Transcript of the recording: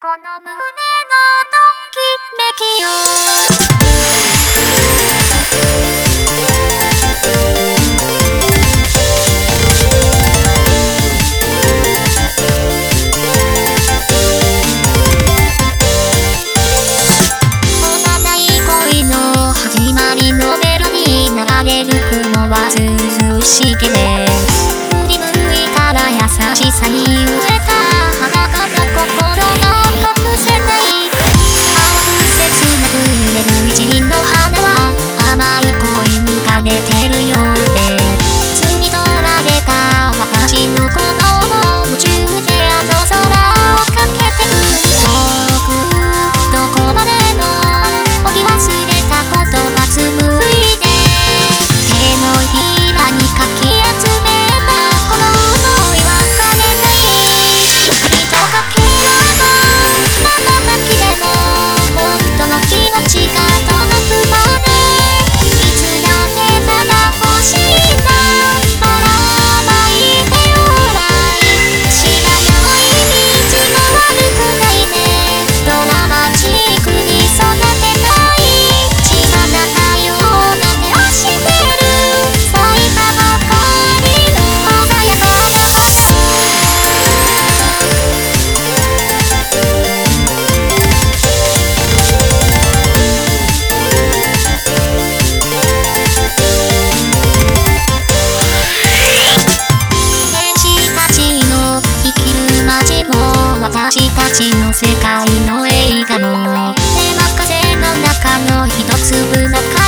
この胸のときめきよ幼い恋の始まりのメロディー流れる雲は涼しげで振り向いたら優しさに飢えた花形心が隠せない切なく揺れる一輪の花は甘い恋に枯れてるようで摘み取られた私のこの夢中であの空をかけてく遠くどこまでも置き忘れたことが紡いで手のひらにかき集めたこの想いは枯れないひとかけらの瞬きでも本当の気持ちが届くまでいつだってただ欲しいなばらまいておらい知らない道も悪くないねドラマチックに育てたい小さな太陽が照らしてる咲いたばかりの鮮やかな花天使たちの生きる街も私たちの世界の映画も手任せの中の一粒の影